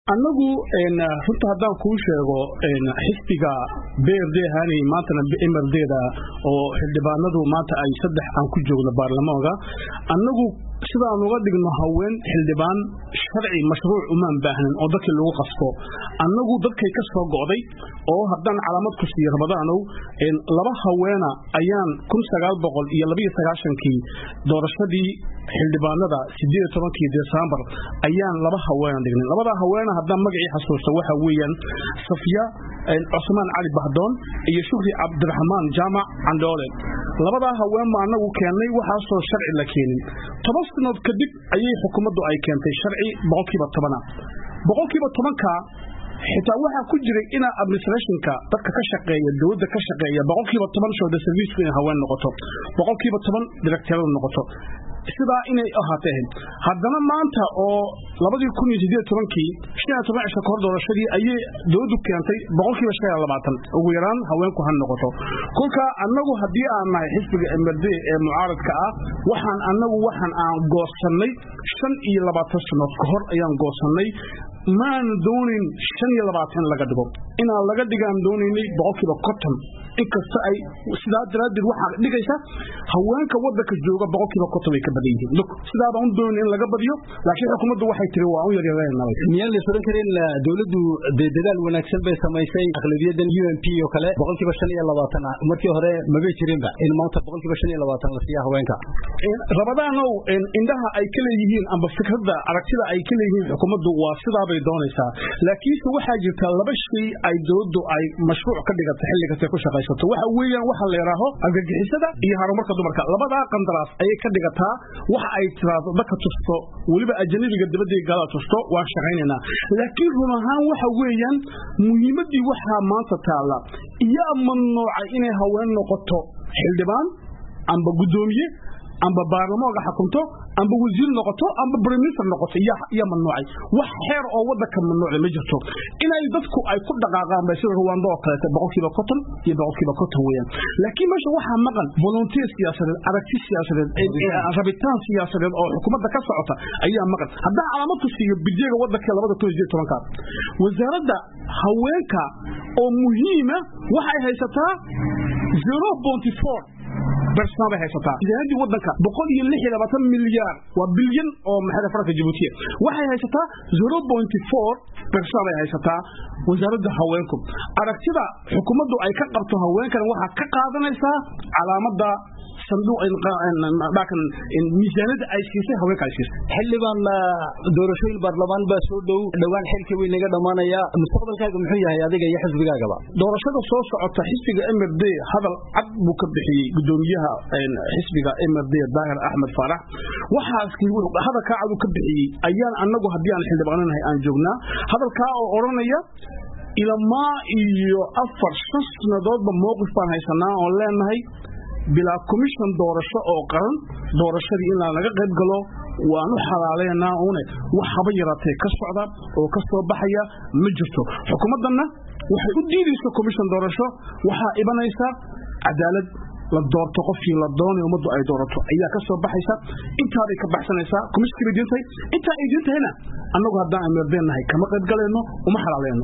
annagu runta haddaan kuu sheego xisbiga BRD haanay maantana MRD-da oo xildhibaanadu maanta ay 3 aan ku joogno baarlamaanka annagu sidaan uga dhigno haween xildhibaan sharci mashruuc uma baahnan oo dadka lagu qasbo annagu dadkay ka soo go'day oo haddaan calaamad ku sii rabadaano laba haweena ayaan 1992kii doorashadii xildhibaanada 18 December ayaan laba haween dhignay labada haweena haddaan magacii xasuusto waxa weeyaan Safiya Cusmaan Ali Bahdoon iyo Shukri Abdurrahman Jaamac Andoole labada haween ma anagu keenay waxa soo sharci la keenin 10 sano kadib ayay xukuumaddu ay keentay sharci 10% ka xitaa waxa ku jiray in administrationka dadka ka shaqeeya dawladda ka shaqeeya 10% shooda service in haween noqoto 10% director noqoto sida inay ahaateen haddana maanta oo 2018kii 15 ka hor doorashadii ayay dawladdu keentay 20% ugu yaraan haweenku han noqoto kulka annagu hadii aan nahay xisbiga MRD ee mucaaradka ah waxaan aan goosanay 25 sano ka hor ayaan goosanay maan doonin 25 laga dhigo inaan laga dhigaan dooninay 100% inkasta ay sidaa daraadid waxa dhigaysa haweenka waddanka jooga 100% way ka badan yihiin sidaa baan doonin in laga badiyo laakiin xukuumaddu waxay tiri waa u yaryareenay miyaan la soo karin dawladdu dadaal wanaagsan bay samaysay aqlabiyaddan UNP oo kale 25 markii hore ma bay jirinba in maanta 25 la siiyo haweenka rabadaano indaha ay kala yihiin amba fikradda aragtida ay kala yihiin xukuumaddu waa sidaa bay doonaysaa laakiin waxa jirta laba shay ay dawladdu ay mashruuc ka dhigatay xilliga ay ku shaqaysato waxa weeyaan waxa la yiraahdo argagixisada iyo horumarka dumarka labada qandaraas ay ka dhigataa waxa ay tiraahdo dadka tusto waliba ajnabiga dibadda gala tusto waa shaqaynayna laakiin run ahaan waxa weeyaan muhiimadii waxa maanta taala iyo mamnuuca inay haween noqoto xildhibaan amba gudoomiye amba baarlamaanka xukunto amba wasiir noqoto amba prime minister noqoto iyo mamnuucay wax xeer oo waddanka mamnuuc ma jirto inay dadku ay ku dhaqaaqaan bay sida Rwanda oo kale 100% iyo 100% weeyaan laakiin meesha waxa maqan volunteer siyaasadeed aragti siyaasadeed rabitaan siyaasadeed oo xukuumadda ka socota ayaa maqan hadda calaamad ku siiyo bijiga waddanka 2017 wasaaradda haweenka oo muhiima waxay haysataa 0.4 برسنامه هيستا جهادي ودنكا 126 مليار وبليون او محل فرنسا جيبوتي waxay haysataa 0.4 برسنامه هيستا wasaaradda haweenku aragtida xukuumaddu ay ka qabto haweenkan waxa ka qaadanaysa calaamadda صندوق لكن ميزانية أيسكيسة هو كايسكيس حلبان دورشين البرلمان بسوا دوان حلك وينجا دمانة يا مستقبل كاجم حيا يا ذيك يحس بجاجبا دورشين الصوص على حسب MRD هذا العقد مكبحي قدوميها حسب MRD الظاهر أحمد فرح وحاسك هذا كعب مكبحي أيام أنجو هديان حلباننا هي أنجونا هذا الكاو أورانيا إلى ما يأفر شخص نضرب موقف بان هاي سنة أونلاين هاي بلا كوميشن دورشة أو قرن دورشة دي إن لنا قد قالوا وأنو حلالينا هنا وحبيرته كسرة أو كسر بحية مجرته حكومتنا وحيودي ليس كوميشن دورشة وحائبنا يسا عدالة للدور تقفي للدون يومدو أي دورته أيها كسر بحيسا إنت هذه كبحسن يسا كوميشن كريدينتي إنت إيدينت هنا أنو قد دائما بيننا هي كما قد قالوا وما حلالينا